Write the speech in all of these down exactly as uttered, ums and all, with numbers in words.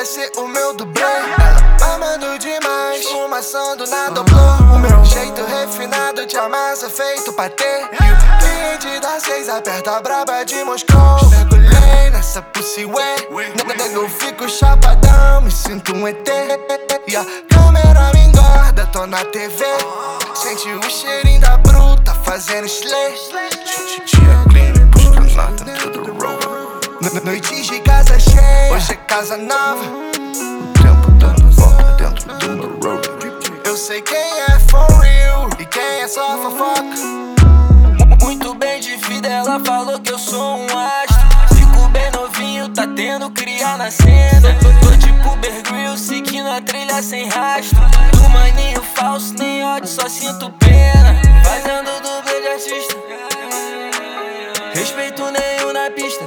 quer ser o meu dublê. Ela amando demais, fumaçando na doblô. O meu jeito refinado de amassa feito pra ter. E o cliente da seis aperta a braba de Moscou. Mergulhei nessa pussy way. Eu fico chapadão, me sinto um E T. E a câmera me engorda, tô na T V. Sente o cheirinho da bruta fazendo slay. Tia clean, puxa nota dentro do rover. Noites de casa cheia, hoje é casa nova. O tempo dando volta dentro do meu rover. Eu sei quem é for real e quem é só fofoca. Muito bem de vida, ela falou que eu sou um astro. Fico bem novinho, tá tendo cria na cena. Tô tipo Bear Grylls, seguindo a trilha sem rastro. Do maninho falso, nem ódio, só sinto pena. Fazendo dublê de artista, respeito nenhum na pista.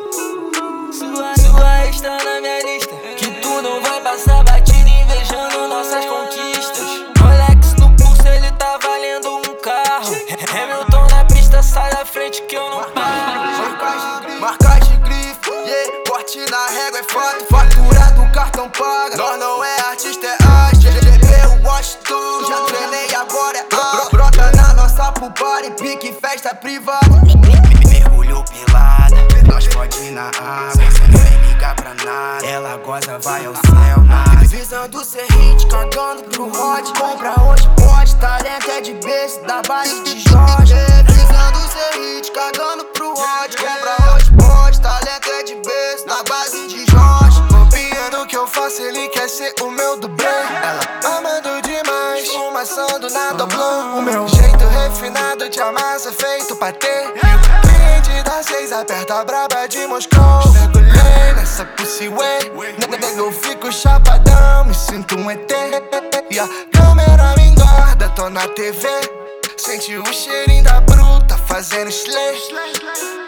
Sua, sua está na minha lista. Que tu não vai passar batida invejando nossas conquistas. Rolex no pulso, ele tá valendo um carro. Hamilton na pista, sai da frente que eu não paro. Marcas de grife, yeah, corte na régua é foto. Fatura do cartão paga. Nós não é artista, é arte. G P eu gosto tudo, já treinei, agora é arte. Brota na nossa pool party, pique festa privada. Mergulhou pelada, nós pode ir na água, sem nem ligar pra nada. Ela goza, vai ao céu, nada. Visando ser hit, cantando pro Rod. Compra hoje pode, talento é de berço, da base de Jorge. Visando ser hit, cagando pro Rod. Compra hoje pode, talento é de berço, da base de Jorge. Copiando o que eu faço, ele quer ser o meu dublê. Ela amando demais, fumaçando na doblô. O meu jeito refinado de amassa feito pra ter. Cliente da seis aperta a braba de Moscou. Mergulhei nessa pussy way. Eu fico chapadão, me sinto um E T. E a câmera me engorda, tô na T V. Sente o cheirinho da bruta fazendo slay.